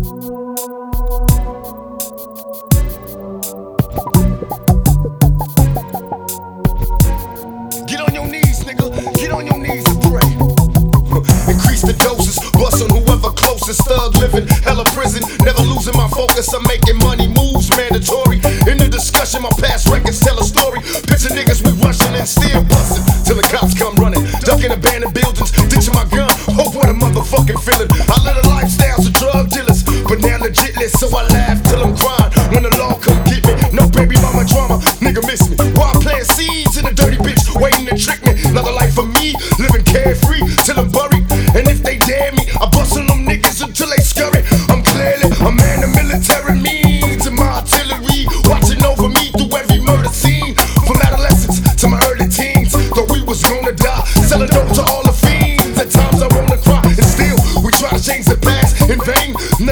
Get on your knees, nigga. Get on your knees and pray. Increase the doses, bust on whoever closest. Thug living, hella prison. Never losing my focus. I'm making money moves mandatory. In the discussion, my past records tell a story. Picture niggas we rushing and still busting till the cops come running. Ducking abandoned buildings, ditching my gun. Hope what a motherfucking feeling. I live a lifestyle of drug dealers, but now legitless, so I laugh till I'm crying. When the law come get me, no baby mama drama, nigga miss me. While planting seeds in a dirty bitch, waiting to trick me. Another life for me, living carefree.